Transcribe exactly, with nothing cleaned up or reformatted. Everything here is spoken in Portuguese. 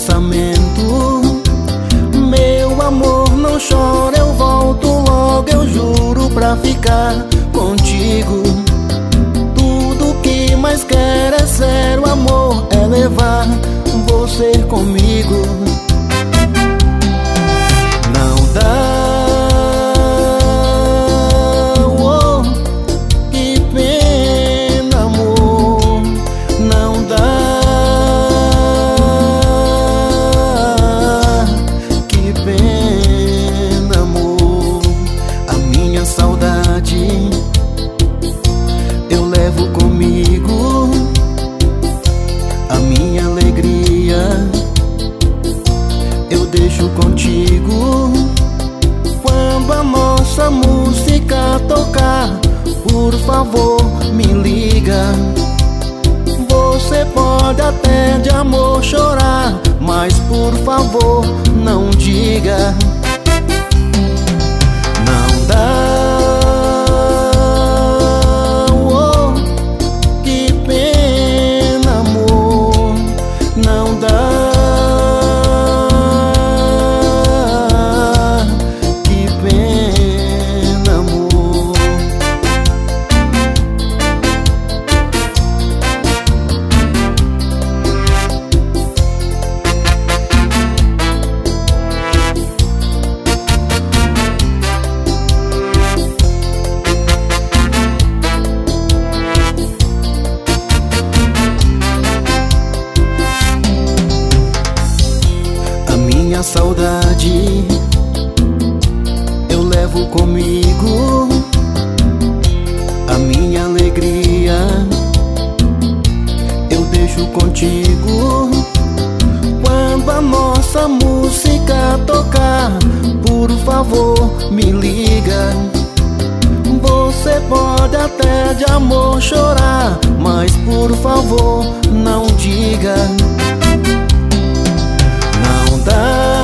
pensamento. Meu amor, não chora, eu volto logo, eu juro pra ficar contigo. Tudo que mais quero é sério, amor, é levar você comigo. Não dá, oh, que pena, amor, não dá, que pena, amor. A minha saudade eu levo comigo, a minha alegria eu deixo contigo. Quando a nossa música tocar, por favor me liga. Você pode até de amor chorar, mas por favor não diga. Não dá, oh, que pena, amor, não dá. Minha saudade eu levo comigo, a minha alegria eu deixo contigo. Quando a nossa música tocar, por favor me liga. Você pode até de amor chorar, mas por favor não diga. Não dá,